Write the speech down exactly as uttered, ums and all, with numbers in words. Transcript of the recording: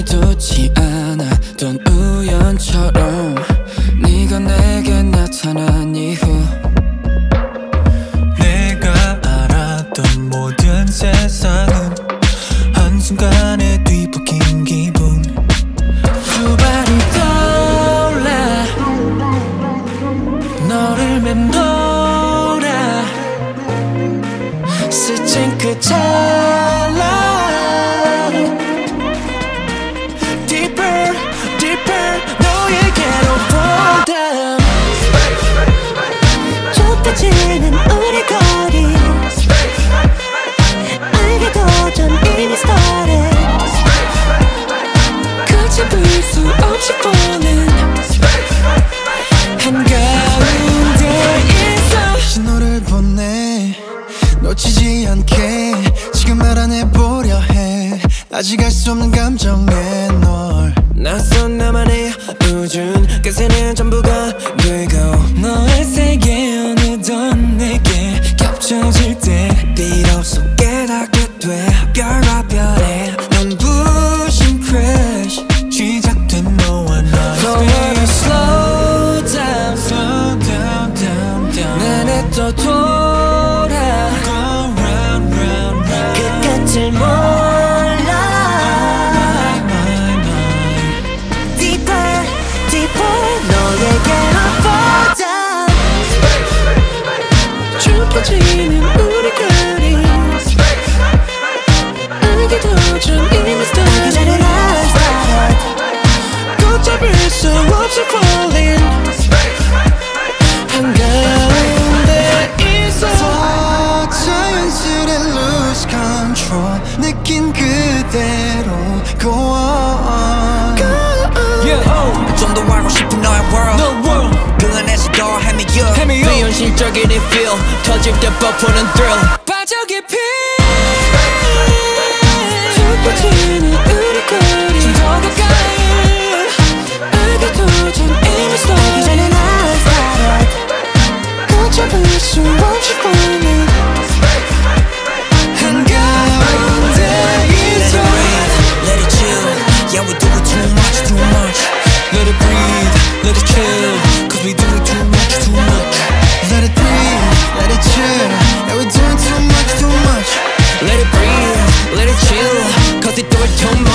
의도치 않았던 우연처럼 네가 내게 나타난 이후 내가 알았던 모든 세상은 한순간에 뒤바뀐 기분. 두 발이 떠올라 너를 맴돌아 스친 그 찰나 Deeper, deeper 너에게로 fall down 좁혀지는 우리 거리 알게도 전 이미 started 끝이 볼 수 없이 falling 한가운데 있어 신호를 보내 놓치지 않게 지금 알아내보려 해. 아직 알 수 없는 감정에 널 낯선 나만의 우준 끝에는 전부가 되고 너의 세계 어느덧 내게 겹쳐질 때 비로소 깨닫게 돼 별과 별의 눈부신 crash 시작된 너와 나의 So wanna slow down slow down down down 내내 또 돌아 Go round round round 그 끝을 몰라 my mind Deeper, deeper 너에게로 fall down 좁혀지는 우리 거리 알게도 전 이미 알기 started 전에 난 started 걷잡을 수 없이 falling 한가운데 있어 더 자연스레 lose control 느낀 그대로 go on 좀 더 알고 싶은 너의 world 그 안에서 더 헤매여 비현실적인 이 feel 터질 때 뻗푸는 thrill 빠져 깊이 좁혀지는 우리 거리 좀 더 가까이 알게도 전 이미 알기 started 전에 난 started 걷잡을 수 없이 falling 한가운데 Let 있어 it breathe, let it chill Yeah we do it too much, too much Let it breathe, let it chill Cause we do it too much, too much Let it breathe, let it chill Yeah we're doing too much, too much Let it breathe, let it chill Cause we do it too much